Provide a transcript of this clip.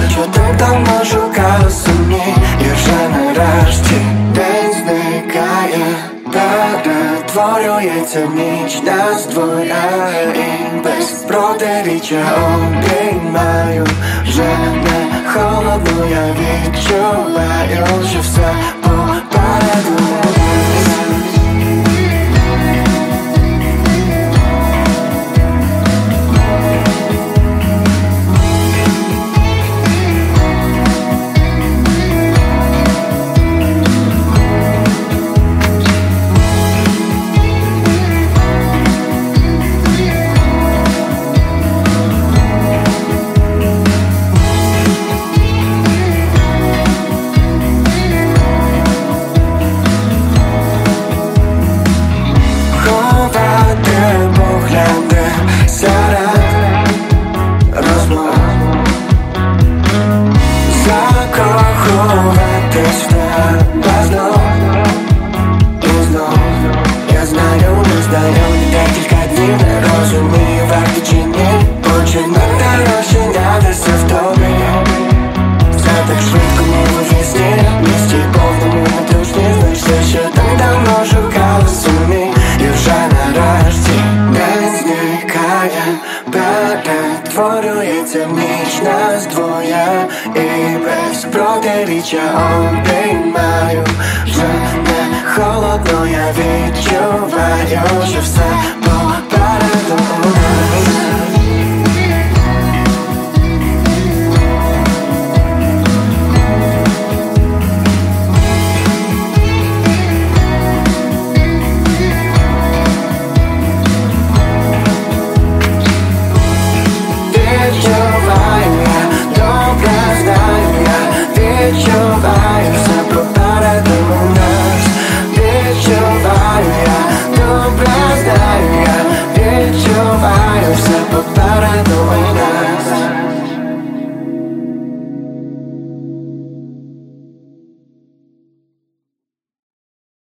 що так давно шукали самі, і вже нарешті день зникає, перетворюється в ніч нас двоє, і без протиріччя обіймаю. Вже не холодно, я відчуваю, що все попереду. Закохуватись в тебе знов і знов. Я знаю, не знаю, декілька днів, не розумію, варто чи ні починати розчинятися в тобі. Все так швидко, мов у вісні, місті повному метушні. Знайшли, що так давно шукали самі, і вже нарешті день зникає, перетворюється в ніч нас двоє, і без протиріччя обіймаю. Вже не холодно, я відчуваю, що все попереду.